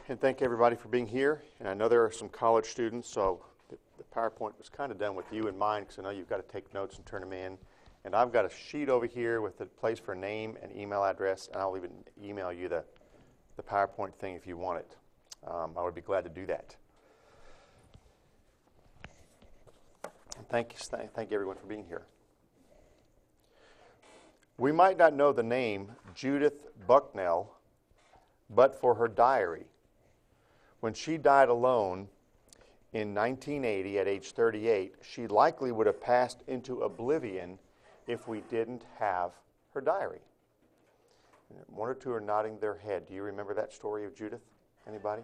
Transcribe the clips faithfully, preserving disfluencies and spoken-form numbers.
And thank everybody for being here. And I know there are some college students, so the, the PowerPoint was kind of done with you in mind, because I know you've got to take notes and turn them in. And I've got a sheet over here with a place for name and email address, and I'll even email you the, the PowerPoint thing if you want it. Um, I would be glad to do that. Thank you, th- thank you everyone for being here. We might not know the name Judith Bucknell, but for her diary. When she died alone in nineteen eighty at age thirty-eight, she likely would have passed into oblivion if we didn't have her diary. One or two are nodding their head. Do you remember that story of Judith? Anybody?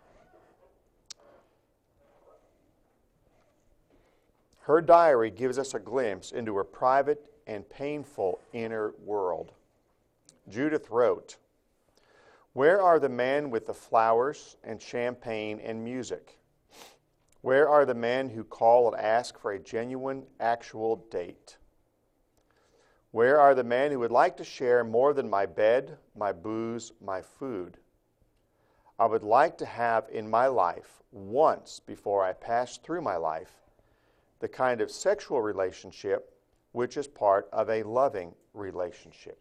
Her diary gives us a glimpse into her private and painful inner world. Judith wrote, "Where are the men with the flowers and champagne and music? Where are the men who call and ask for a genuine, actual date? Where are the men who would like to share more than my bed, my booze, my food? I would like to have in my life, once before I pass through my life, the kind of sexual relationship which is part of a loving relationship."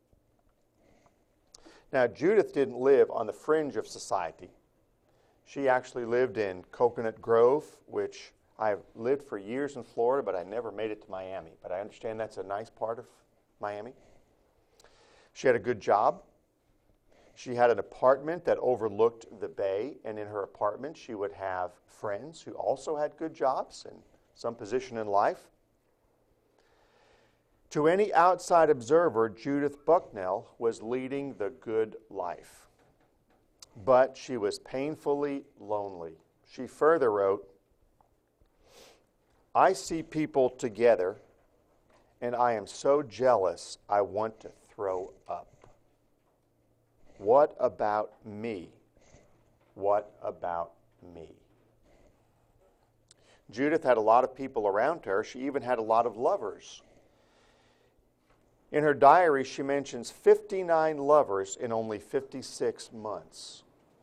Now, Judith didn't live on the fringe of society. She actually lived in Coconut Grove, which I've lived for years in Florida, but I never made it to Miami. But I understand that's a nice part of Miami. She had a good job. She had an apartment that overlooked the bay, and in her apartment she would have friends who also had good jobs and some position in life. To any outside observer, Judith Bucknell was leading the good life. But she was painfully lonely. She further wrote, "I see people together, and I am so jealous I want to throw up. What about me? What about me?" Judith had a lot of people around her. She even had a lot of lovers. In her diary, she mentions fifty-nine lovers in only fifty-six months.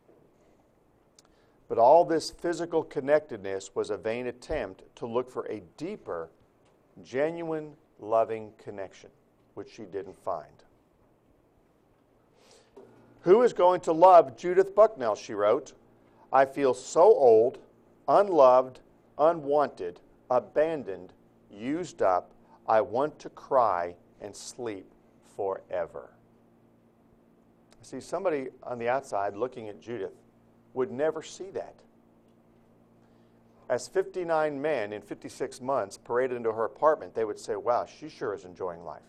But all this physical connectedness was a vain attempt to look for a deeper, genuine, loving connection, which she didn't find. "Who is going to love Judith Bucknell?" she wrote. "I feel so old, unloved, unwanted, abandoned, used up. I want to cry and sleep forever." See, somebody on the outside looking at Judith would never see that. As fifty-nine men in fifty-six months paraded into her apartment, they would say, "Wow, she sure is enjoying life."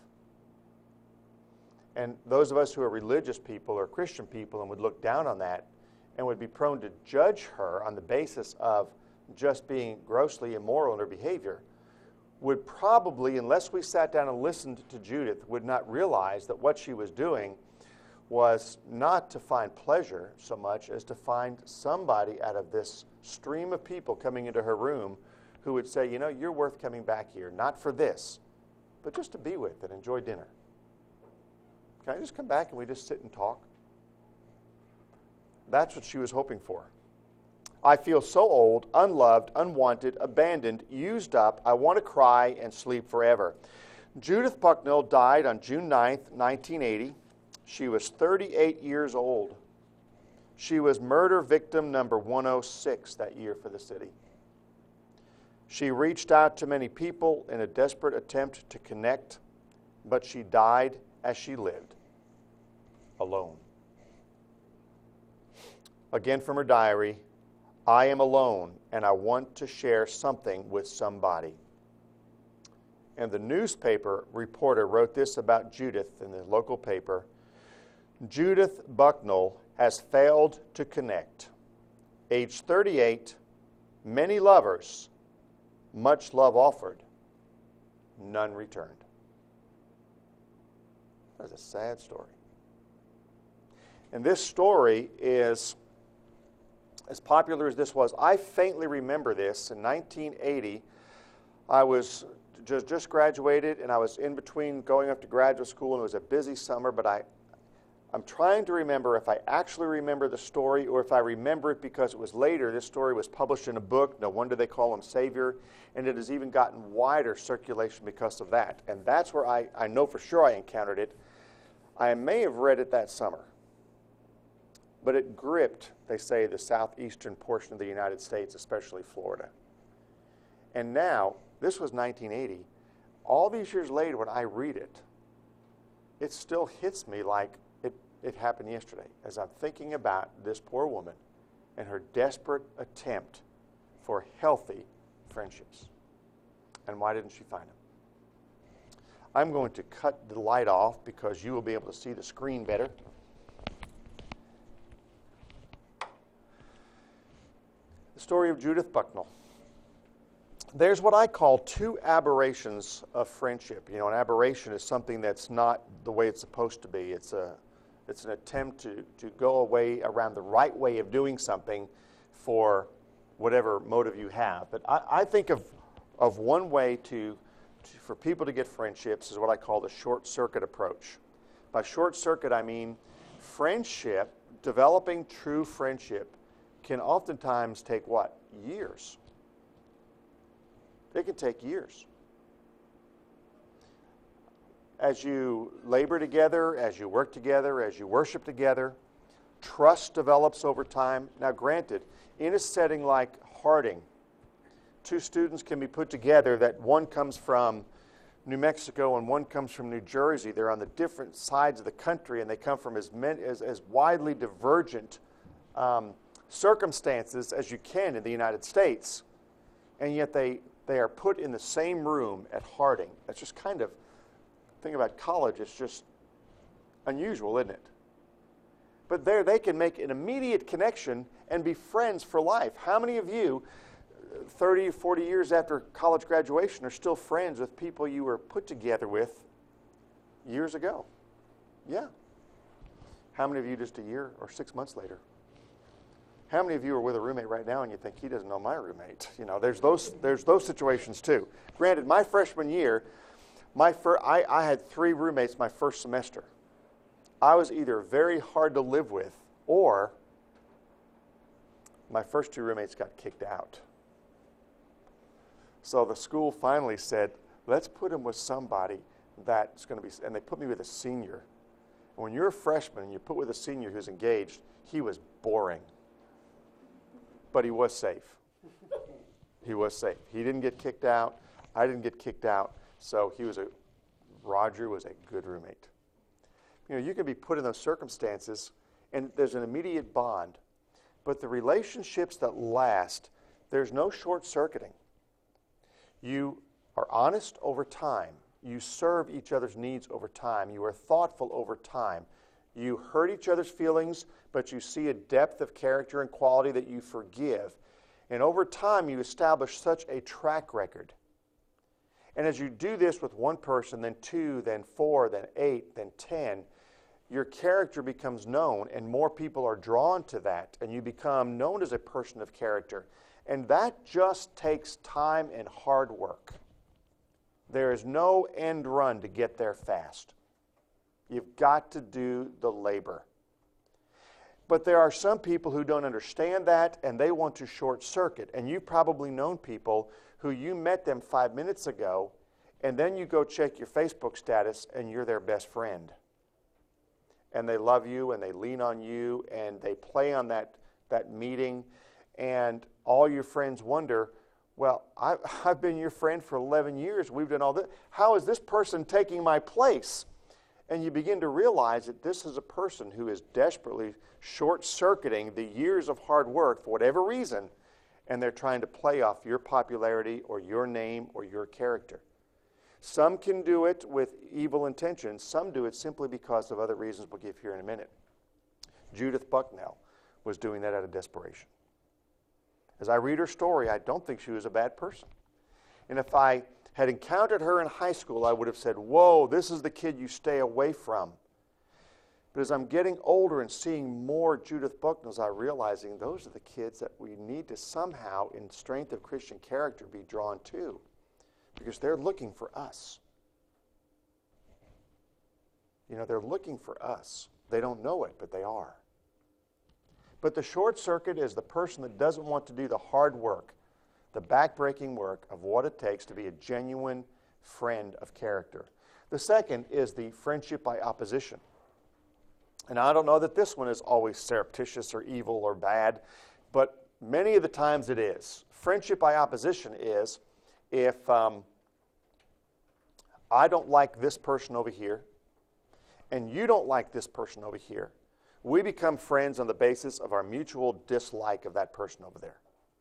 And those of us who are religious people or Christian people and would look down on that and would be prone to judge her on the basis of just being grossly immoral in her behavior, would probably, unless we sat down and listened to Judith, would not realize that what she was doing was not to find pleasure so much as to find somebody out of this stream of people coming into her room who would say, "You know, you're worth coming back here, not for this, but just to be with and enjoy dinner. Can I just come back and we just sit and talk?" That's what she was hoping for. "I feel so old, unloved, unwanted, abandoned, used up. I want to cry and sleep forever." Judith Bucknell died on June ninth, nineteen eighty. She was thirty-eight years old. She was murder victim number one oh six that year for the city. She reached out to many people in a desperate attempt to connect, but she died as she lived, alone. Again from her diary, "I am alone, and I want to share something with somebody." And the newspaper reporter wrote this about Judith in the local paper: "Judith Bucknell has failed to connect. Age thirty-eight, many lovers, much love offered, none returned." That's a sad story. And this story is as popular as this was. I faintly remember this. In nineteen eighty, I was just, just graduated, and I was in between going up to graduate school, and it was a busy summer, but I, I'm trying to remember if I actually remember the story or if I remember it because it was later. This story was published in a book. No wonder they call him Savior. And it has even gotten wider circulation because of that. And that's where I, I know for sure I encountered it. I may have read it that summer. But it gripped, they say, the southeastern portion of the United States, especially Florida. And now, this was nineteen eighty. All these years later, when I read it, it still hits me like it, it happened yesterday as I'm thinking about this poor woman and her desperate attempt for healthy friendships. And why didn't she find them? I'm going to cut the light off because you will be able to see the screen better. The story of Judith Bucknell. There's what I call two aberrations of friendship. You know, an aberration is something that's not the way it's supposed to be. It's a, it's an attempt to, to go away around the right way of doing something for whatever motive you have. But I, I think of, of one way to, to, for people to get friendships is what I call the short circuit approach. By short circuit, I mean friendship, developing true friendship can oftentimes take what? Years. It can take years. As you labor together, as you work together, as you worship together, trust develops over time. Now, granted, in a setting like Harding, two students can be put together that one comes from New Mexico and one comes from New Jersey. They're on the different sides of the country, and they come from as, many, as, as widely divergent um, circumstances as you can in the United States. And yet they... They are put in the same room at Harding. That's just kind of, the thing about college, it's just unusual, isn't it? But there they can make an immediate connection and be friends for life. How many of you, thirty, forty years after college graduation, are still friends with people you were put together with years ago? Yeah. How many of you just a year or six months later? How many of you are with a roommate right now and you think he doesn't know my roommate? You know, there's those there's those situations too. Granted, my freshman year, my fir- I, I had three roommates my first semester. I was either very hard to live with or my first two roommates got kicked out. So the school finally said, let's put him with somebody that's going to be, and they put me with a senior. And when you're a freshman and you put with a senior who's engaged, he was boring. But he was safe. He was safe. He didn't get kicked out. I didn't get kicked out. So he was a, Roger was a good roommate. You know, you can be put in those circumstances and there's an immediate bond. But the relationships that last, there's no short circuiting. You are honest over time. You serve each other's needs over time. You are thoughtful over time. You hurt each other's feelings, but you see a depth of character and quality that you forgive. And over time, you establish such a track record. And as you do this with one person, then two, then four, then eight, then ten, your character becomes known, and more people are drawn to that, and you become known as a person of character. And that just takes time and hard work. There is no end run to get there fast. You've got to do the labor. But there are some people who don't understand that, and they want to short circuit. And you've probably known people who you met them five minutes ago, and then you go check your Facebook status, and you're their best friend. And they love you, and they lean on you, and they play on that, that meeting, and all your friends wonder, well, I, I've been your friend for eleven years. We've done all this. How is this person taking my place? And you begin to realize that this is a person who is desperately short-circuiting the years of hard work for whatever reason, and they're trying to play off your popularity or your name or your character. Some can do it with evil intentions. Some do it simply because of other reasons we'll give here in a minute. Judith Bucknell was doing that out of desperation. As I read her story, I don't think she was a bad person. And if I had encountered her in high school, I would have said, whoa, this is the kid you stay away from. But as I'm getting older and seeing more Judith Bucknells, I'm realizing those are the kids that we need to somehow, in strength of Christian character, be drawn to. Because they're looking for us. You know, they're looking for us. They don't know it, but they are. But the short circuit is the person that doesn't want to do the hard work, the backbreaking work of what it takes to be a genuine friend of character. The second is the friendship by opposition. And I don't know that this one is always surreptitious or evil or bad, but many of the times it is. Friendship by opposition is if um, I don't like this person over here, and you don't like this person over here, we become friends on the basis of our mutual dislike of that person over there.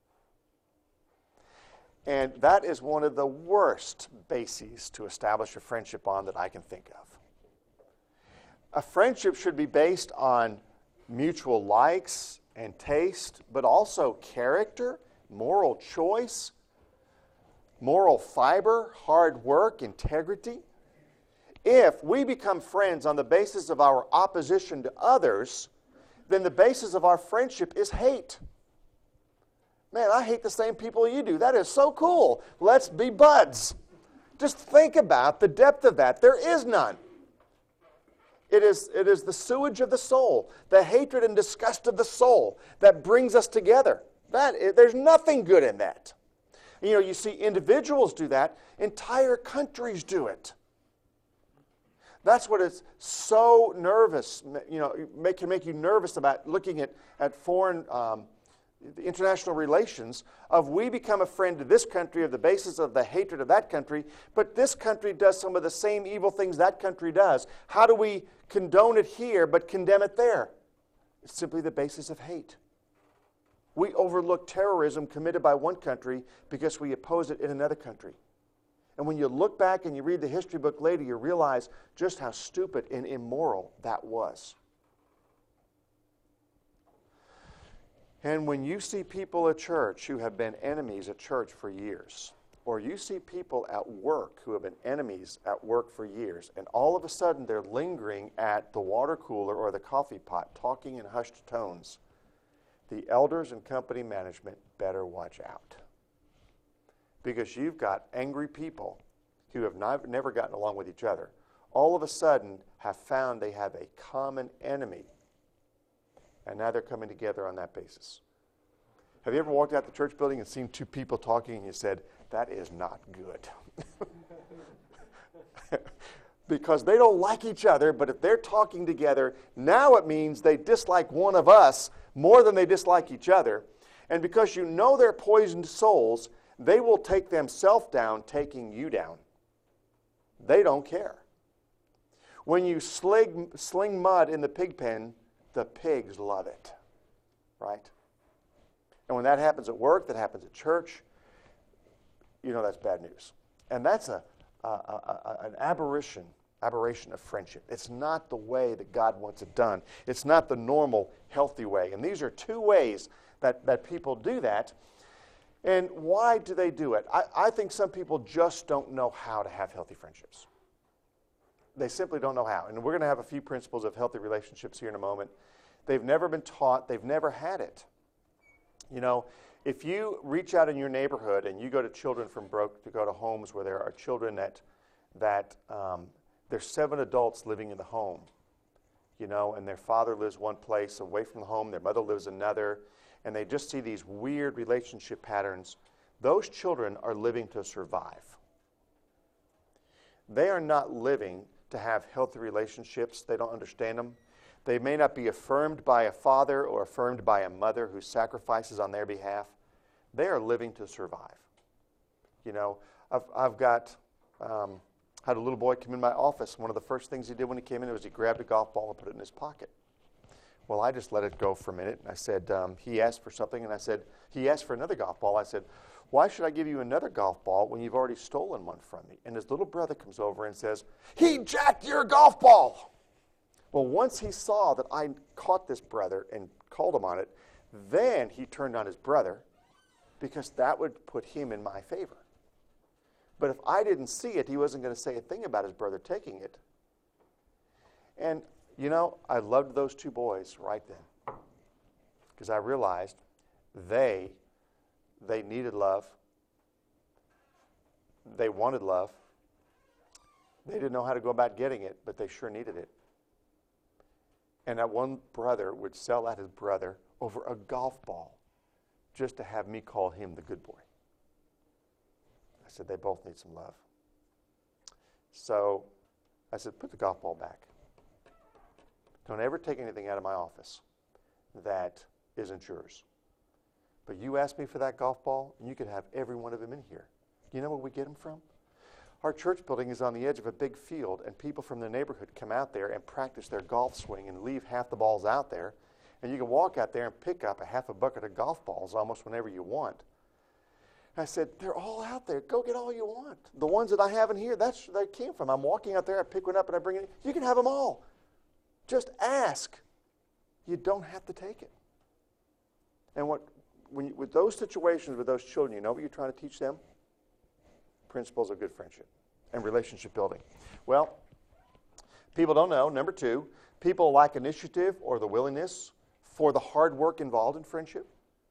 And that is one of the worst bases to establish a friendship on that I can think of. A friendship should be based on mutual likes and taste, but also character, moral choice, moral fiber, hard work, integrity. If we become friends on the basis of our opposition to others, then the basis of our friendship is hate. Man, I hate the same people you do. That is so cool. Let's be buds. Just think about the depth of that. There is none. It is, it is the sewage of the soul, the hatred and disgust of the soul that brings us together. That is, there's nothing good in that. You know, you see individuals do that. Entire countries do it. That's what is so nervous, you know, make, can make you nervous about looking at, at foreign um, international relations of we become a friend to this country of the basis of the hatred of that country, but this country does some of the same evil things that country does. How do we condone it here but condemn it there? It's simply the basis of hate. We overlook terrorism committed by one country because we oppose it in another country. And when you look back and you read the history book later, you realize just how stupid and immoral that was. And when you see people at church who have been enemies at church for years, or you see people at work who have been enemies at work for years, and all of a sudden they're lingering at the water cooler or the coffee pot, talking in hushed tones, the elders and company management better watch out. Because you've got angry people who have not, never gotten along with each other, all of a sudden have found they have a common enemy. And now they're coming together on that basis. Have you ever walked out the church building and seen two people talking and you said, that is not good? Because they don't like each other, but if they're talking together, now it means they dislike one of us more than they dislike each other. And because you know they're poisoned souls, they will take themselves down, taking you down. They don't care. When you sling, sling mud in the pig pen, the pigs love it, right? And when that happens at work, that happens at church, you know that's bad news. And that's a, a, a, a an aberration, aberration of friendship. It's not the way that God wants it done. It's not the normal, healthy way. And these are two ways that, that people do that. And why do they do it? I, I think some people just don't know how to have healthy friendships. They simply don't know how. And we're going to have a few principles of healthy relationships here in a moment. They've never been taught. They've never had it. You know, if you reach out in your neighborhood and you go to children from broke, to go to homes where there are children that, that um, there's seven adults living in the home, you know, and their father lives one place away from the home, their mother lives another, and they just see these weird relationship patterns, those children are living to survive. They are not living to have healthy relationships. They don't understand them. They may not be affirmed by a father or affirmed by a mother who sacrifices on their behalf. They are living to survive. You know, I've, I've got, um, had a little boy come in my office. One of the first things he did when he came in was he grabbed a golf ball and put it in his pocket. Well, I just let it go for a minute. I said, um, he asked for something, and I said, he asked for another golf ball. I said, why should I give you another golf ball when you've already stolen one from me? And his little brother comes over and says, he jacked your golf ball. Well, once he saw that I caught this brother and called him on it, then he turned on his brother because that would put him in my favor. But if I didn't see it, he wasn't going to say a thing about his brother taking it. And, you know, I loved those two boys right then because I realized they, they needed love. They wanted love. They didn't know how to go about getting it, but they sure needed it. And that one brother would sell out his brother over a golf ball just to have me call him the good boy. I said, they both need some love. So I said, put the golf ball back. Don't ever take anything out of my office that isn't yours. But you asked me for that golf ball, and you could have every one of them in here. Do you know where we get them from? Our church building is on the edge of a big field, and people from the neighborhood come out there and practice their golf swing and leave half the balls out there. And you can walk out there and pick up a half a bucket of golf balls almost whenever you want. I said, they're all out there. Go get all you want. The ones that I have in here, that's where they came from. I'm walking out there, I pick one up, and I bring it in. You can have them all. Just ask. You don't have to take it. And what, when you, with those situations with those children, you know what you're trying to teach them? Principles of good friendship and relationship building. Well, people don't know. Number two, people lack initiative or the willingness for the hard work involved in friendship.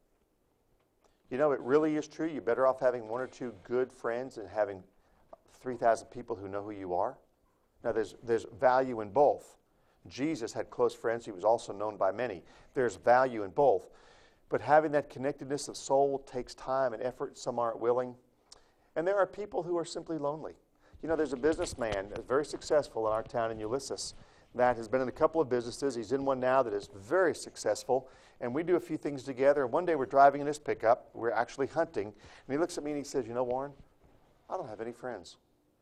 You know, it really is true. You're better off having one or two good friends than having three thousand people who know who you are. Now, there's, there's value in both. Jesus had close friends. He was also known by many. There's value in both. But having that connectedness of soul takes time and effort. Some aren't willing. And there are people who are simply lonely. You know, there's a businessman, very successful in our town in Ulysses, that has been in a couple of businesses. He's in one now that is very successful. And we do a few things together. And one day we're driving in his pickup. We're actually hunting. And he looks at me and he says, you know, Warren, I don't have any friends.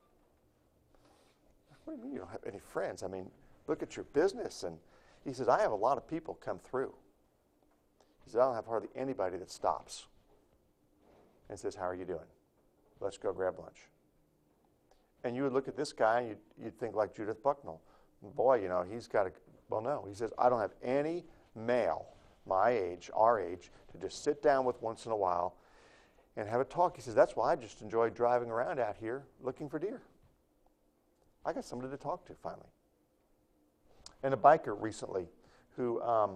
What do you mean you don't have any friends? I mean, look at your business. And he says, I have a lot of people come through. He says, I don't have hardly anybody that stops and says, how are you doing? Let's go grab lunch. And you would look at this guy and you'd, you'd think like Judith Bucknell. Boy, you know, he's got a, well, no. He says, I don't have any male my age, our age, to just sit down with once in a while and have a talk. He says, that's why I just enjoy driving around out here looking for deer. I got somebody to talk to finally. And a biker recently who, um,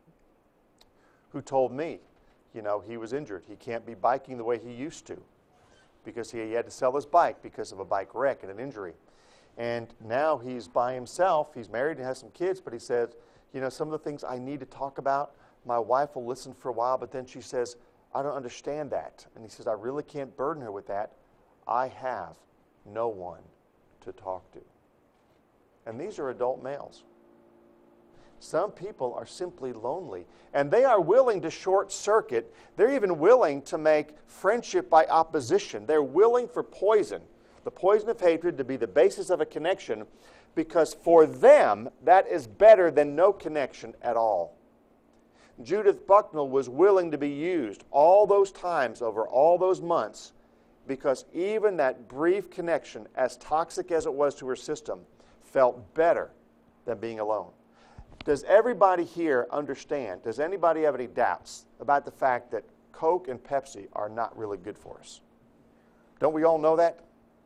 who told me, you know, he was injured. He can't be biking the way he used to because he, he had to sell his bike because of a bike wreck and an injury. And now he's by himself. He's married and has some kids, but he says, you know, some of the things I need to talk about, my wife will listen for a while, but then she says, I don't understand that. And he says, I really can't burden her with that. I have no one to talk to. And these are adult males. Some people are simply lonely, and they are willing to short circuit. They're even willing to make friendship by opposition. They're willing for poison, the poison of hatred, to be the basis of a connection, because for them, that is better than no connection at all. Judith Bucknell was willing to be used all those times over all those months because even that brief connection, as toxic as it was to her system, felt better than being alone. Does everybody here understand, does anybody have any doubts about the fact that Coke and Pepsi are not really good for us? Don't we all know that?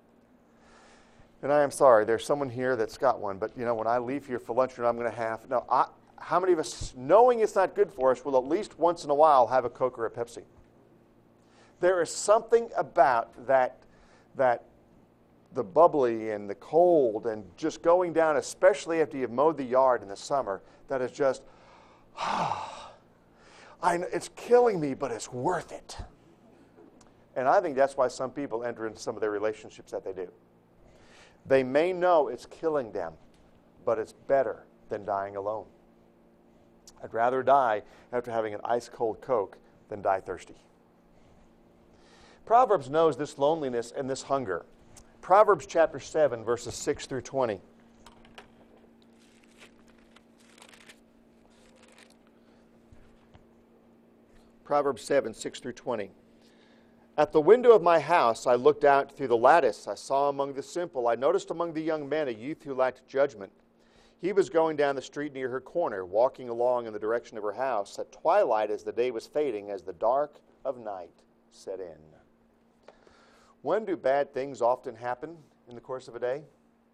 And I am sorry, there's someone here that's got one, but you know, when I leave here for lunch, I'm going to have, no, I, how many of us, knowing it's not good for us, will at least once in a while have a Coke or a Pepsi? There is something about that, that the bubbly and the cold and just going down, especially after you've mowed the yard in the summer, that is just, ah, I know, it's killing me, but it's worth it. And I think that's why some people enter into some of their relationships that they do. They may know it's killing them, but it's better than dying alone. I'd rather die after having an ice-cold Coke than die thirsty. Proverbs knows this loneliness and this hunger. Proverbs chapter seven, verses six through twenty. Proverbs seven, six through twenty. At the window of my house I looked out through the lattice. I saw among the simple, I noticed among the young men a youth who lacked judgment. He was going down the street near her corner, walking along in the direction of her house at twilight as the day was fading, as the dark of night set in. When do bad things often happen in the course of a day?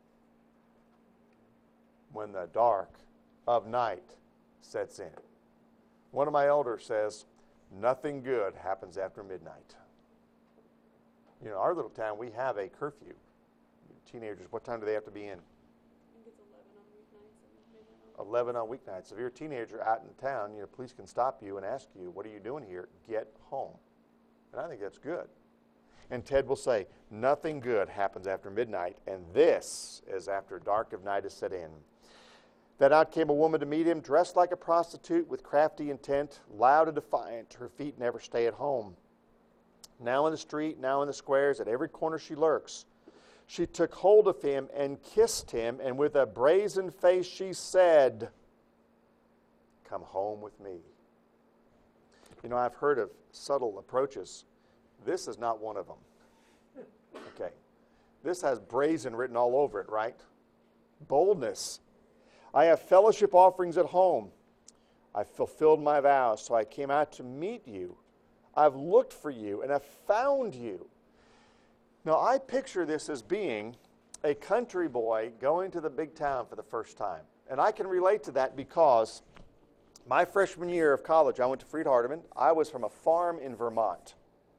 When the dark of night sets in. One of my elders says, nothing good happens after midnight. You know, our little town, we have a curfew. Teenagers, what time do they have to be in? eleven on weeknights. If you're a teenager out in town, you know, police can stop you and ask you, what are you doing here? Get home. And I think that's good. And Ted will say, nothing good happens after midnight, and this is after dark of night is set in. Then out came a woman to meet him, dressed like a prostitute with crafty intent, loud and defiant. Her feet never stay at home. Now in the street, now in the squares, at every corner she lurks. She took hold of him and kissed him, and with a brazen face she said, come home with me. You know, I've heard of subtle approaches. This is not one of them. Okay. This has brazen written all over it, right? Boldness. I have fellowship offerings at home. I've fulfilled my vows, so I came out to meet you. I've looked for you, and I've found you. Now, I picture this as being a country boy going to the big town for the first time. And I can relate to that because my freshman year of college, I went to Freed-Hardeman. I was from a farm in Vermont.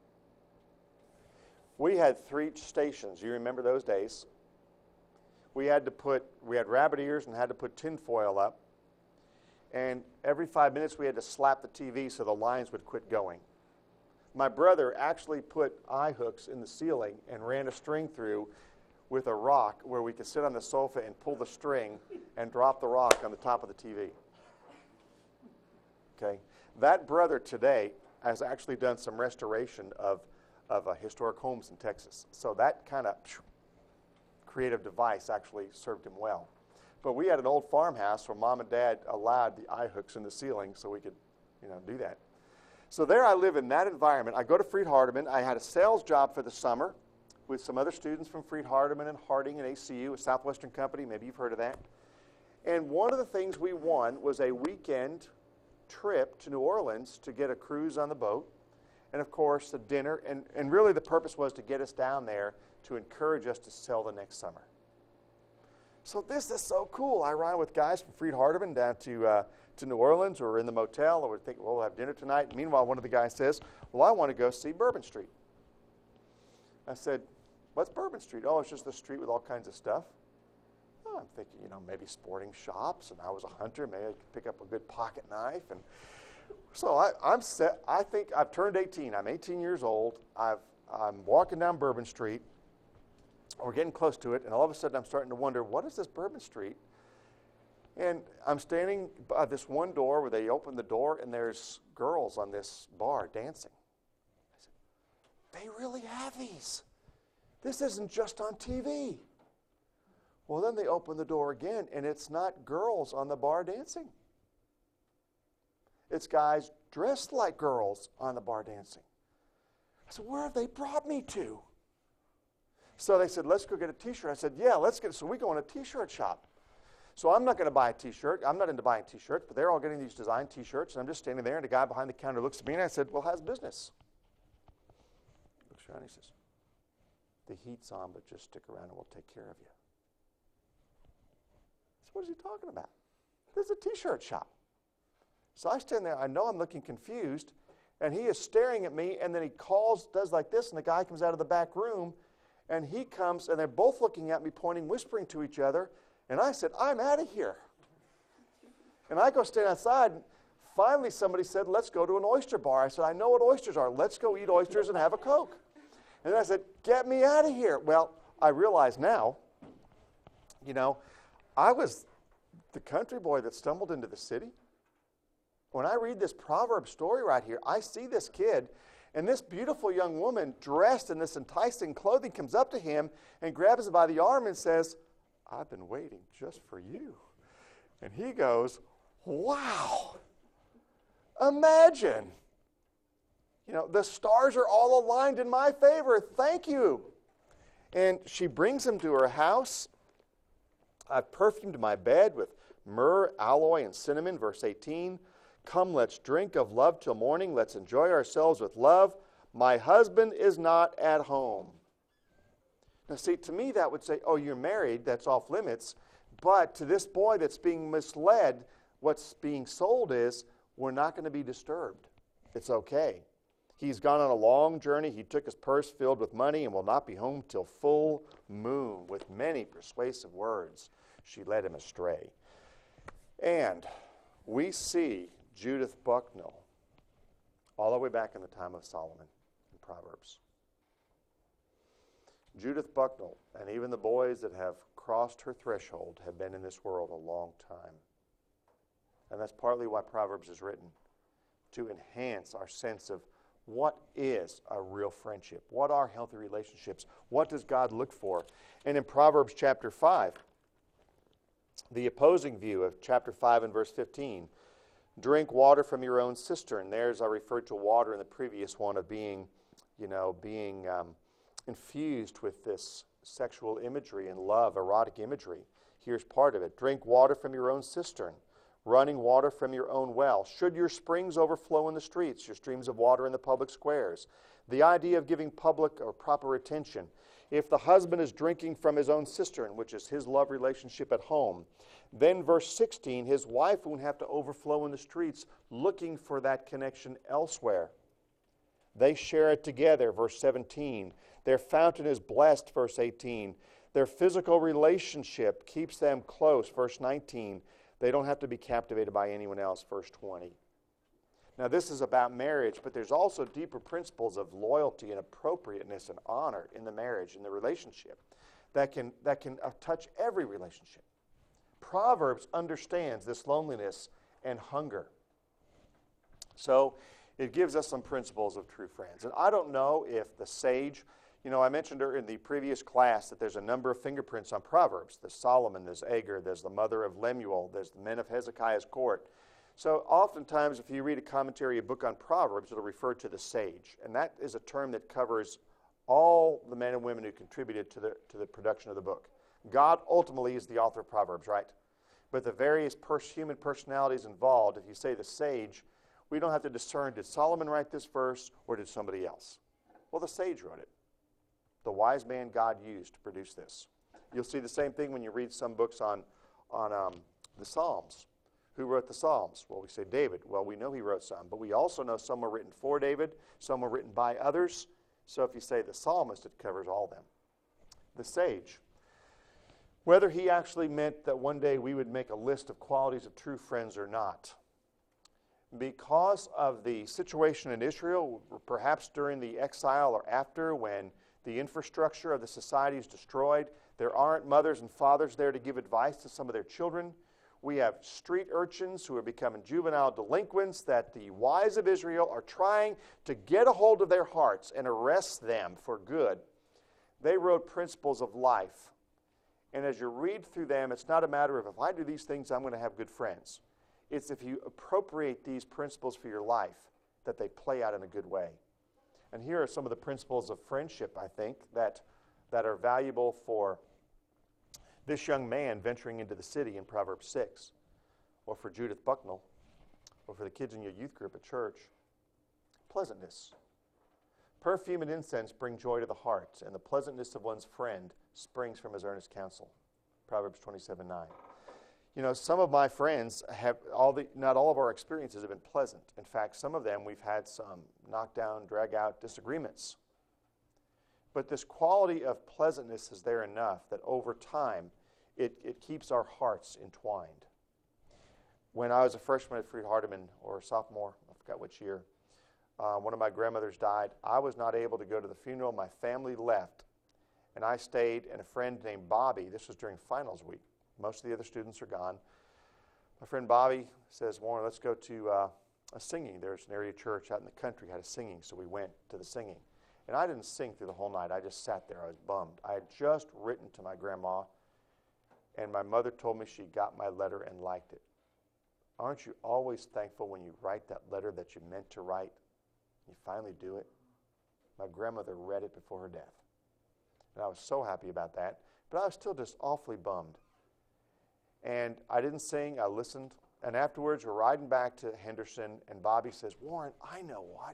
We had three stations. You remember those days? We had to put, we had rabbit ears and had to put tin foil up. And every five minutes we had to slap the T V so the lines would quit going. My brother actually put eye hooks in the ceiling and ran a string through with a rock where we could sit on the sofa and pull the string and drop the rock on the top of the T V. Okay? That brother today has actually done some restoration of of uh, historic homes in Texas. So that kind of creative device actually served him well. But we had an old farmhouse where Mom and Dad allowed the eye hooks in the ceiling so we could, you know, do that. So there I live in that environment. I go to Freed-Hardeman. I had a sales job for the summer with some other students from Freed-Hardeman and Harding and A C U, a Southwestern company. Maybe you've heard of that. And one of the things we won was a weekend trip to New Orleans to get a cruise on the boat. And, of course, the dinner. And, and really the purpose was to get us down there to encourage us to sell the next summer. So this is so cool. I ride with guys from Freed-Hardeman down to, uh, to New Orleans, or in the motel, or we think, well, we'll have dinner tonight. Meanwhile, one of the guys says, well, I want to go see Bourbon Street. I said, what's Bourbon Street? Oh, it's just a street with all kinds of stuff. Oh, I'm thinking, you know, maybe sporting shops. And I was a hunter. Maybe I could pick up a good pocket knife. And so I, I'm set. I think I've turned eighteen. I'm eighteen years old. I've, I'm walking down Bourbon Street. We're getting close to it, and all of a sudden I'm starting to wonder, what is this Bourbon Street? And I'm standing by this one door where they open the door, and there's girls on this bar dancing. I said, they really have these. This isn't just on T V. Well, then they open the door again, and it's not girls on the bar dancing. It's guys dressed like girls on the bar dancing. I said, where have they brought me to? So they said, let's go get a T-shirt. I said, yeah, let's get it. So we go in a T-shirt shop. So I'm not going to buy a T-shirt. I'm not into buying T-shirts, but they're all getting these design T-shirts, and I'm just standing there, and the guy behind the counter looks at me, and I said, well, how's business? He looks around, and he says, the heat's on, but just stick around, and we'll take care of you. So what is he talking about? This is a T-shirt shop. So I stand there. I know I'm looking confused, and he is staring at me, and then he calls, does like this, and the guy comes out of the back room, and he comes, and they're both looking at me, pointing, whispering to each other, and I said, I'm out of here. And I go stand outside, and finally somebody said, let's go to an oyster bar. I said, I know what oysters are. Let's go eat oysters and have a Coke. And then I said, get me out of here. Well, I realize now, you know, I was the country boy that stumbled into the city. When I read this proverb story right here, I see this kid, and this beautiful young woman dressed in this enticing clothing comes up to him and grabs him by the arm and says, I've been waiting just for you. And he goes, wow, imagine. You know, the stars are all aligned in my favor. Thank you. And she brings him to her house. I've perfumed my bed with myrrh, aloe, and cinnamon, verse eighteen. Come, let's drink of love till morning. Let's enjoy ourselves with love. My husband is not at home. Now, see, to me that would say, oh, you're married, that's off limits. But to this boy that's being misled, what's being sold is, we're not going to be disturbed. It's okay. He's gone on a long journey. He took his purse filled with money and will not be home till full moon. With many persuasive words, she led him astray. And we see Judith Bucknell all the way back in the time of Solomon in Proverbs. Judith Bucknell, and even the boys that have crossed her threshold, have been in this world a long time. And that's partly why Proverbs is written, to enhance our sense of what is a real friendship? What are healthy relationships? What does God look for? And in Proverbs chapter five, the opposing view of chapter five and verse fifteen, drink water from your own cistern. There's, I referred to water in the previous one of being, you know, being um, infused with this sexual imagery and love, erotic imagery. Here's part of it. Drink water from your own cistern, running water from your own well. Should your springs overflow in the streets, your streams of water in the public squares? The idea of giving public or proper attention. If the husband is drinking from his own cistern, which is his love relationship at home, then verse sixteen, his wife won't have to overflow in the streets looking for that connection elsewhere. They share it together, verse seventeen. Their fountain is blessed, verse eighteen. Their physical relationship keeps them close, verse nineteen. They don't have to be captivated by anyone else, verse twenty. Now, this is about marriage, but there's also deeper principles of loyalty and appropriateness and honor in the marriage, in the relationship, that can, that can uh, touch every relationship. Proverbs understands this loneliness and hunger. So, it gives us some principles of true friends. And I don't know if the sage, you know, I mentioned in the previous class that there's a number of fingerprints on Proverbs. There's Solomon, there's Agur, there's the mother of Lemuel, there's the men of Hezekiah's court. So oftentimes if you read a commentary, a book on Proverbs, it'll refer to the sage. And that is a term that covers all the men and women who contributed to the, to the production of the book. God ultimately is the author of Proverbs, right? But the various pers- human personalities involved, if you say the sage, we don't have to discern, did Solomon write this verse or did somebody else? Well, the sage wrote it. The wise man God used to produce this. You'll see the same thing when you read some books on, on um, the Psalms. Who wrote the Psalms? Well, we say David. Well, we know he wrote some, but we also know some were written for David, some were written by others. So if you say the psalmist, it covers all of them. The sage. Whether he actually meant that one day we would make a list of qualities of true friends or not. Because of the situation in Israel, perhaps during the exile or after, when the infrastructure of the society is destroyed, there aren't mothers and fathers there to give advice to some of their children. We have street urchins who are becoming juvenile delinquents that the wise of Israel are trying to get a hold of their hearts and arrest them for good. They wrote principles of life. And as you read through them, it's not a matter of if I do these things, I'm going to have good friends. It's if you appropriate these principles for your life, that they play out in a good way. And here are some of the principles of friendship, I think, that, that are valuable for this young man venturing into the city in Proverbs six, or for Judith Bucknell, or for the kids in your youth group at church. Pleasantness. Perfume and incense bring joy to the heart, and the pleasantness of one's friend springs from his earnest counsel. Proverbs twenty-seven nine. You know, some of my friends have, all the, not all of our experiences have been pleasant. In fact, some of them we've had some knockdown, drag-out disagreements. But this quality of pleasantness is there enough that over time, It, it keeps our hearts entwined. When I was a freshman at Freed-Hardeman, or a sophomore, I forgot which year, uh, one of my grandmothers died. I was not able to go to the funeral. My family left, and I stayed, and a friend named Bobby, this was during finals week. Most of the other students are gone. My friend Bobby says, Warren, let's go to uh, a singing. There's an area church out in the country had a singing, so we went to the singing. And I didn't sing through the whole night. I just sat there. I was bummed. I had just written to my grandma, and my mother told me she got my letter and liked it. Aren't you always thankful when you write that letter that you meant to write? You finally do it. My grandmother read it before her death. And I was so happy about that. But I was still just awfully bummed. And I didn't sing. I listened. And afterwards, we're riding back to Henderson, and Bobby says, Warren, I know what.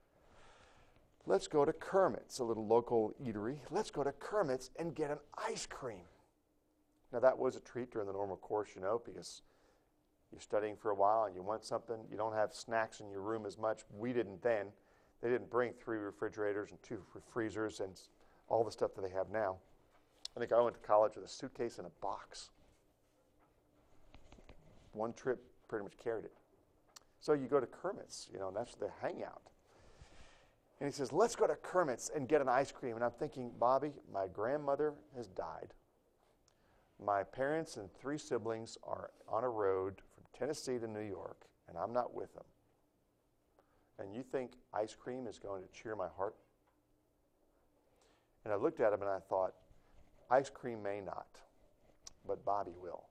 Let's go to Kermit's, a little local eatery. Let's go to Kermit's and get an ice cream. Now, that was a treat during the normal course, you know, because you're studying for a while and you want something. You don't have snacks in your room as much. We didn't then. They didn't bring three refrigerators and two freezers and all the stuff that they have now. I think I went to college with a suitcase and a box. one trip pretty much carried it. So you go to Kermit's, you know, and that's the hangout. And he says, let's go to Kermit's and get an ice cream. And I'm thinking, Bobby, my grandmother has died. My parents and three siblings are on a road from Tennessee to New York, and I'm not with them. And you think ice cream is going to cheer my heart? And I looked at him and I thought, ice cream may not, but Bobby will.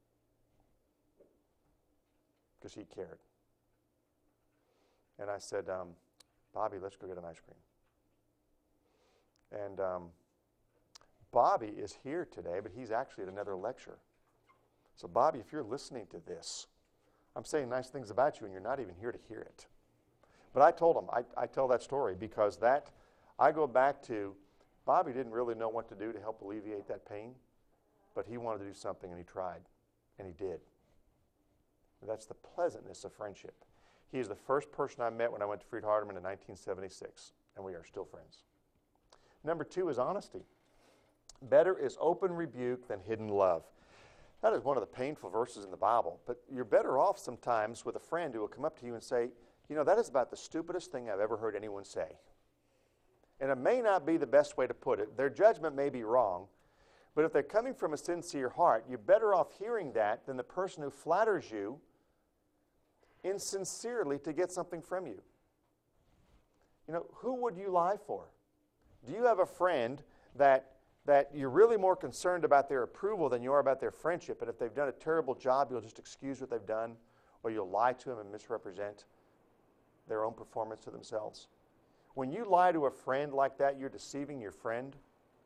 Because he cared. And I said, um, Bobby, let's go get an ice cream. And um, Bobby is here today, but he's actually at another lecture. So Bobby, if you're listening to this, I'm saying nice things about you and you're not even here to hear it. But I told him, I, I tell that story because that, I go back to, Bobby didn't really know what to do to help alleviate that pain, but he wanted to do something and he tried, and he did. And that's the pleasantness of friendship. He is the first person I met when I went to Freed Hardeman in nineteen seventy-six, and we are still friends. Number two is honesty. Better is open rebuke than hidden love. That is one of the painful verses in the Bible, but you're better off sometimes with a friend who will come up to you and say, you know, that is about the stupidest thing I've ever heard anyone say. And it may not be the best way to put it. Their judgment may be wrong, but if they're coming from a sincere heart, you're better off hearing that than the person who flatters you insincerely to get something from you. You know, who would you lie for? Do you have a friend that that you're really more concerned about their approval than you are about their friendship, and if they've done a terrible job, you'll just excuse what they've done, or you'll lie to them and misrepresent their own performance to themselves? When you lie to a friend like that, you're deceiving your friend.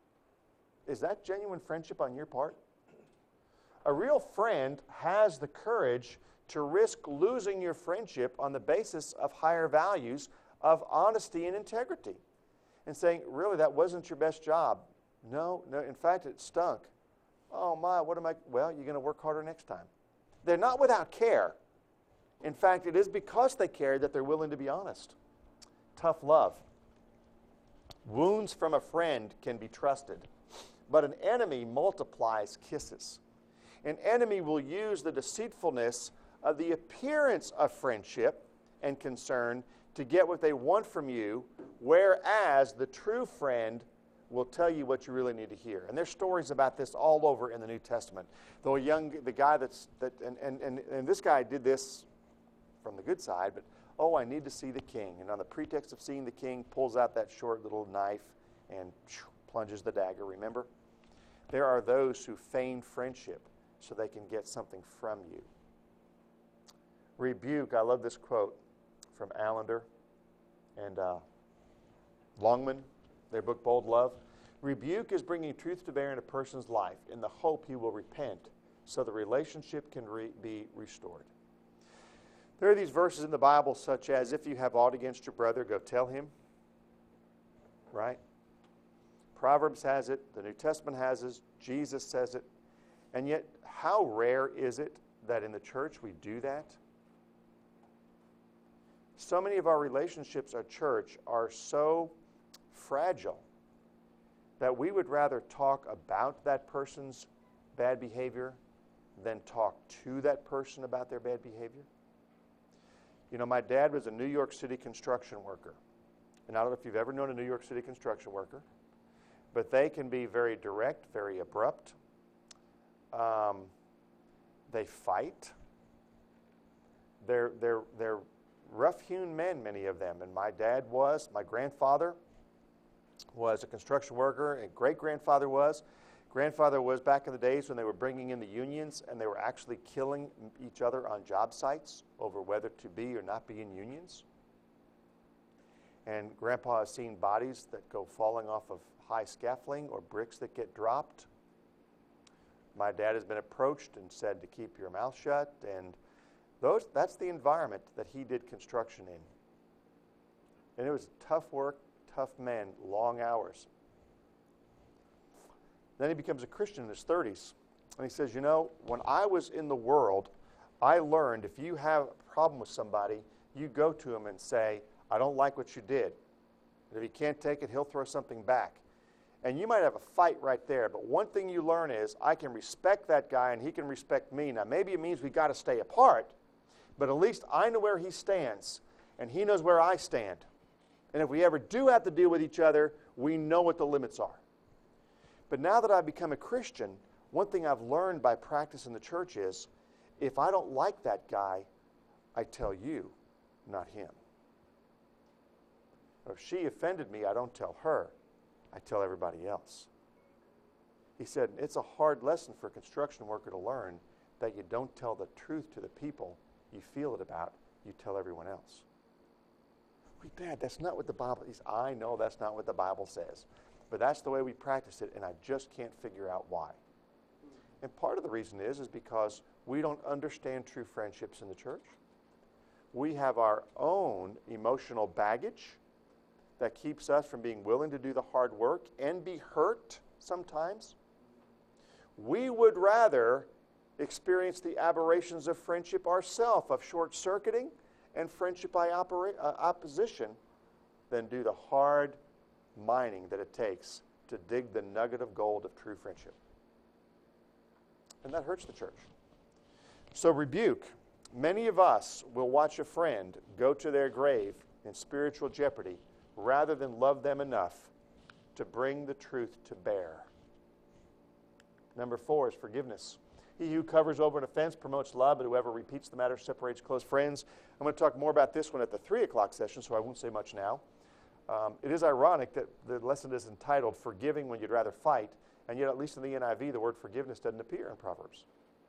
Is that genuine friendship on your part? A real friend has the courage to risk losing your friendship on the basis of higher values of honesty and integrity. And saying, really, that wasn't your best job. No, no, in fact, it stunk. Oh, my, what am I? Well, you're going to work harder next time. They're not without care. In fact, it is because they care that they're willing to be honest. Tough love. Wounds from a friend can be trusted, but an enemy multiplies kisses. An enemy will use the deceitfulness of the appearance of friendship and concern to get what they want from you, whereas the true friend will tell you what you really need to hear. And there's stories about this all over in the New Testament. Though a young, the guy that's, that, and, and, and, and this guy did this from the good side, but, oh, I need to see the king. And on the pretext of seeing the king, pulls out that short little knife and plunges the dagger, remember? There are those who feign friendship so they can get something from you. Rebuke, I love this quote from Allender and uh, Longman, their book, Bold Love. Rebuke is bringing truth to bear in a person's life in the hope he will repent so the relationship can re- be restored. There are these verses in the Bible such as, if you have aught against your brother, go tell him. Right? Proverbs has it. The New Testament has it. Jesus says it. And yet, how rare is it that in the church we do that? So many of our relationships at church are so fragile that we would rather talk about that person's bad behavior than talk to that person about their bad behavior. You know, my dad was a New York City construction worker. And I don't know if you've ever known a New York City construction worker, but they can be very direct, very abrupt. Um, they fight. They're, they're, they're rough-hewn men, many of them. And my dad was, my grandfather was a construction worker, and great-grandfather was. Grandfather was back in the days when they were bringing in the unions and they were actually killing each other on job sites over whether to be or not be in unions. And Grandpa has seen bodies that go falling off of high scaffolding or bricks that get dropped. My dad has been approached and said to keep your mouth shut, and those that's the environment that he did construction in. And it was tough work, tough men, long hours. Then he becomes a Christian in his thirties. And he says, you know, when I was in the world, I learned if you have a problem with somebody, you go to him and say, I don't like what you did. And if he can't take it, he'll throw something back. And you might have a fight right there, but one thing you learn is I can respect that guy and he can respect me. Now, maybe it means we got to stay apart, but at least I know where he stands and he knows where I stand. And if we ever do have to deal with each other, we know what the limits are. But now that I've become a Christian, one thing I've learned by practice in the church is if I don't like that guy, I tell you, not him. Or if she offended me, I don't tell her. I tell everybody else. He said, it's a hard lesson for a construction worker to learn that you don't tell the truth to the people you feel it about, you tell everyone else. Wait, Dad, that's not what the Bible is. I know that's not what the Bible says. But that's the way we practice it, and I just can't figure out why. And part of the reason is, is because we don't understand true friendships in the church. We have our own emotional baggage that keeps us from being willing to do the hard work and be hurt sometimes. We would rather experience the aberrations of friendship ourselves, of short-circuiting and friendship by opera- uh, opposition, than do the hard mining that it takes to dig the nugget of gold of true friendship. And that hurts the church. So rebuke. Many of us will watch a friend go to their grave in spiritual jeopardy rather than love them enough to bring the truth to bear. Number four is forgiveness. He who covers over an offense promotes love, but whoever repeats the matter separates close friends. I'm going to talk more about this one at the three o'clock session, so I won't say much now. Um, it is ironic that the lesson is entitled Forgiving When You'd Rather Fight, and yet at least in the N I V, the word forgiveness doesn't appear in Proverbs.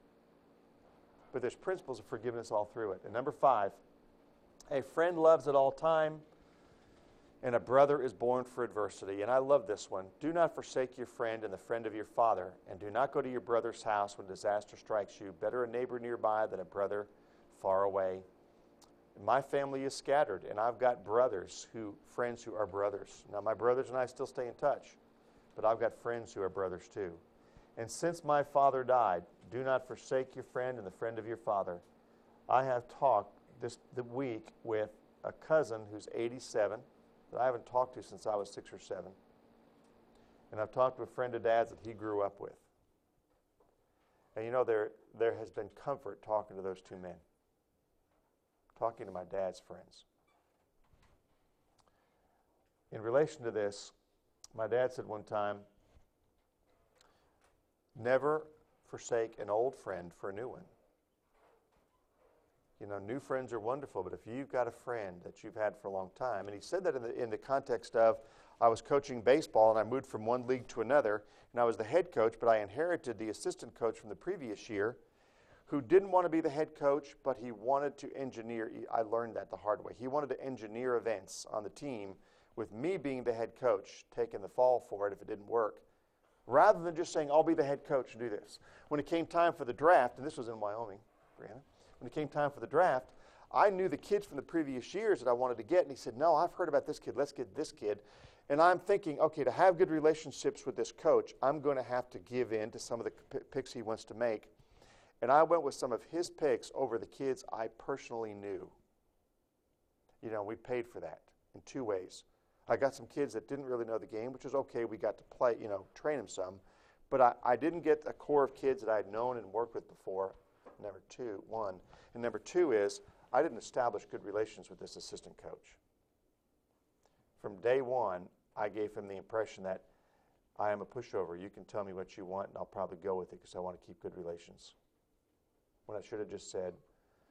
But there's principles of forgiveness all through it. And number five, a friend loves at all time, and a brother is born for adversity. And I love this one. Do not forsake your friend and the friend of your father, and do not go to your brother's house when disaster strikes you. Better a neighbor nearby than a brother far away. My family is scattered, and I've got brothers who, friends who are brothers. Now, my brothers and I still stay in touch, but I've got friends who are brothers too. And since my father died, do not forsake your friend and the friend of your father. I have talked this the week with a cousin who's eighty-seven, that I haven't talked to since I was six or seven. And I've talked to a friend of Dad's that he grew up with. And you know, there, there has been comfort talking to those two men, talking to my dad's friends. In relation to this, my dad said one time, never forsake an old friend for a new one. You know, new friends are wonderful, but if you've got a friend that you've had for a long time, and he said that in the, in the context of, I was coaching baseball and I moved from one league to another, and I was the head coach, but I inherited the assistant coach from the previous year who didn't want to be the head coach, but he wanted to engineer. I learned that the hard way. He wanted to engineer events on the team with me being the head coach, taking the fall for it if it didn't work, rather than just saying, I'll be the head coach and do this. When it came time for the draft, and this was in Wyoming, Brianna, when it came time for the draft, I knew the kids from the previous years that I wanted to get, and he said, no, I've heard about this kid. Let's get this kid. And I'm thinking, okay, to have good relationships with this coach, I'm going to have to give in to some of the p- picks he wants to make. And I went with some of his picks over the kids I personally knew. You know, we paid for that in two ways. I got some kids that didn't really know the game, which was okay. We got to play, you know, train them some. But I, I didn't get a core of kids that I had known and worked with before. Number two, one. And number two is I didn't establish good relations with this assistant coach. From day one, I gave him the impression that I am a pushover. You can tell me what you want, and I'll probably go with it because I want to keep good relations. When I should have just said,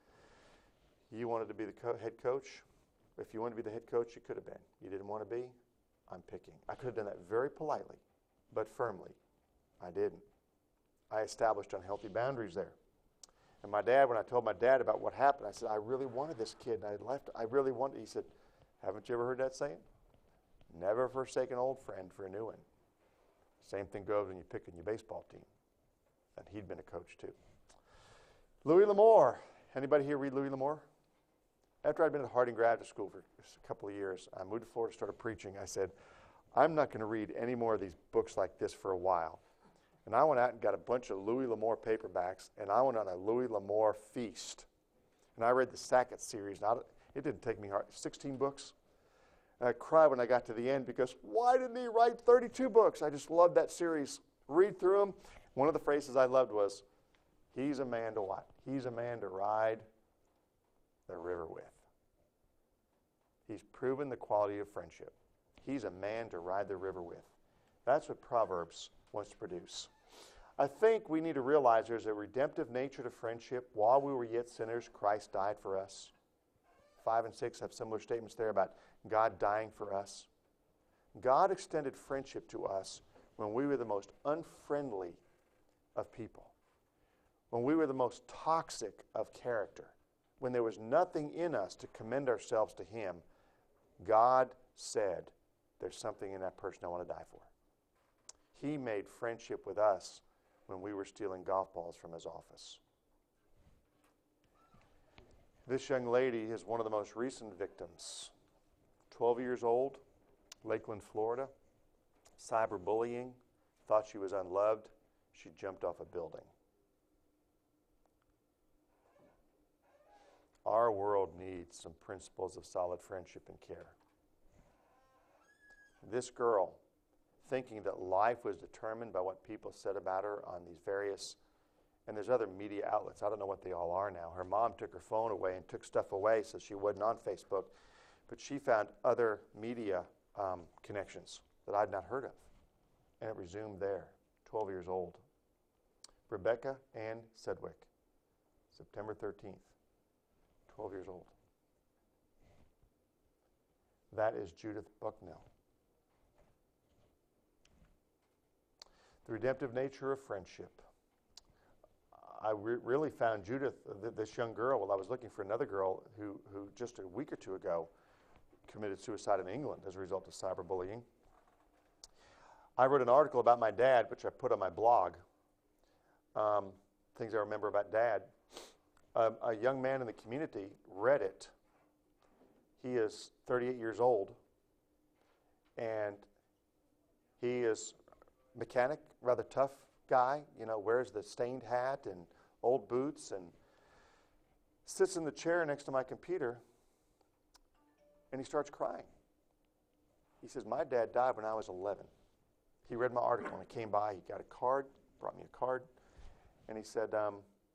you wanted to be the co- head coach? If you wanted to be the head coach, you could have been. You didn't want to be? I'm picking. I could have done that very politely, but firmly. I didn't. I established unhealthy boundaries there. And my dad, when I told my dad about what happened, I said, I really wanted this kid, and I left. I really wanted. He said, haven't you ever heard that saying? Never forsake an old friend for a new one. Same thing goes when you're picking your baseball team. And he'd been a coach too. Louis L'Amour. Anybody here read Louis L'Amour? After I'd been at Harding Graduate School for a couple of years, I moved to Florida, started preaching. I said, I'm not going to read any more of these books like this for a while. And I went out and got a bunch of Louis L'Amour paperbacks, and I went on a Louis L'Amour feast. And I read the Sackett series. Now, it didn't take me hard. sixteen books. And I cried when I got to the end because why didn't he write thirty-two books? I just loved that series. Read through them. One of the phrases I loved was, he's a man to what? He's a man to ride the river with. He's proven the quality of friendship. He's a man to ride the river with. That's what Proverbs wants to produce. I think we need to realize there's a redemptive nature to friendship. While we were yet sinners, Christ died for us. Five and six have similar statements there about God dying for us. God extended friendship to us when we were the most unfriendly of people, when we were the most toxic of character, when there was nothing in us to commend ourselves to Him. God said, there's something in that person I want to die for. He made friendship with us when we were stealing golf balls from his office. This young lady is one of the most recent victims. twelve years old, Lakeland, Florida. Cyberbullying. Thought she was unloved. She jumped off a building. Our world needs some principles of solid friendship and care. This girl, thinking that life was determined by what people said about her on these various, and there's other media outlets, I don't know what they all are now. Her mom took her phone away and took stuff away so she wasn't on Facebook, but she found other media um, connections that I'd not heard of, and it resumed there, twelve years old. Rebecca Ann Sedgwick, September thirteenth, twelve years old. That is Judith Bucknell. The redemptive nature of friendship. I re- really found Judith, th- this young girl, while I was looking for another girl who, who just a week or two ago committed suicide in England as a result of cyberbullying. I wrote an article about my dad, which I put on my blog, um, things I remember about Dad. Um, a young man in the community read it. He is thirty-eight years old, and he is mechanic, rather tough guy, you know, wears the stained hat and old boots and sits in the chair next to my computer, and he starts crying. He says, my dad died when I was eleven. He read my article and he came by, he got a card, brought me a card, and he said, um,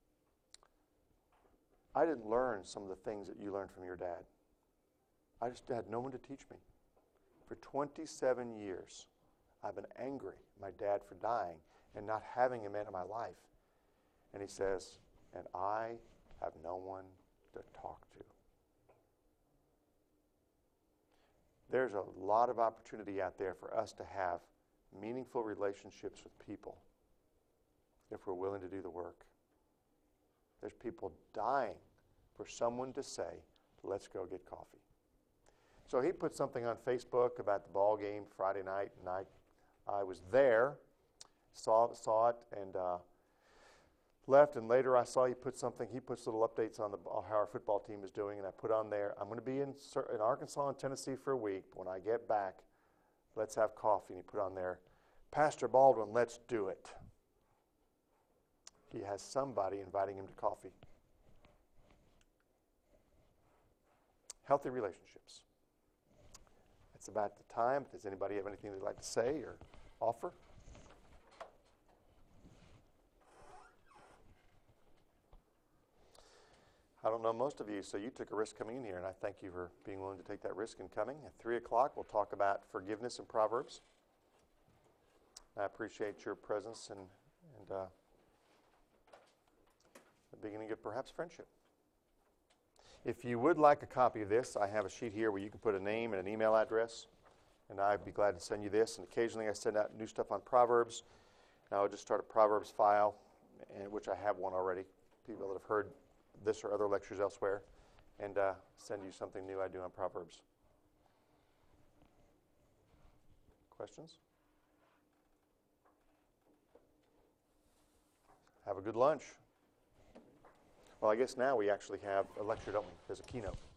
I didn't learn some of the things that you learned from your dad. I just had no one to teach me. For twenty-seven years, I've been angry at my dad for dying and not having him in my life. And he says, and I have no one to talk to. There's a lot of opportunity out there for us to have meaningful relationships with people if we're willing to do the work. There's people dying for someone to say, let's go get coffee. So he put something on Facebook about the ball game Friday night, and I I was there, saw saw it, and uh, left. And later I saw he put something. He puts little updates on the how our football team is doing, and I put on there, I'm going to be in in Arkansas and Tennessee for a week. When I get back, let's have coffee. And he put on there, Pastor Baldwin, let's do it. He has somebody inviting him to coffee. Healthy relationships. It's about the time. Does anybody have anything they'd like to say or offer? I don't know most of you, so you took a risk coming in here, and I thank you for being willing to take that risk in coming. At three o'clock, we'll talk about forgiveness in Proverbs. I appreciate your presence and, and uh, the beginning of perhaps friendship. If you would like a copy of this, I have a sheet here where you can put a name and an email address, and I'd be glad to send you this. And occasionally I send out new stuff on Proverbs. And I'll just start a Proverbs file, and, which I have one already, people that have heard this or other lectures elsewhere, and uh, send you something new I do on Proverbs. Questions? Have a good lunch. Well, I guess now we actually have a lecture, don't we? There's a keynote.